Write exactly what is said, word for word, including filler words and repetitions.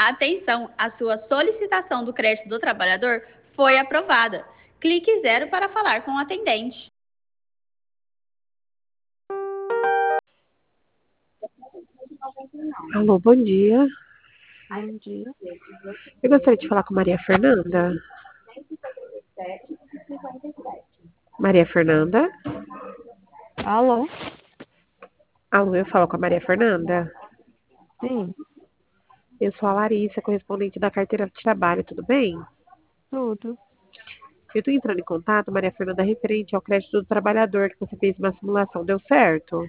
Atenção, a sua solicitação do crédito do trabalhador foi aprovada. Clique zero para falar com o atendente. Alô, bom dia. Bom dia. Eu gostaria de falar com Maria Fernanda. Maria Fernanda? Alô? Alô, eu falo com a Maria Fernanda? Sim, Eu sou a Larissa, correspondente da carteira de trabalho, tudo bem? tudo. Eu estou entrando em contato, Maria Fernanda, referente ao crédito do trabalhador que você fez uma simulação, deu certo?